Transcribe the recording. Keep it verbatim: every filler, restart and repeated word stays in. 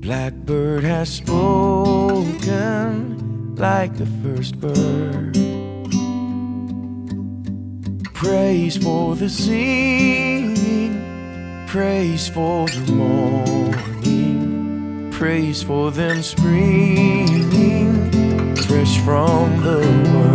Blackbird has spoken like the first bird. Praise for the singing, praise for the morning, praise for them springing fresh from the world.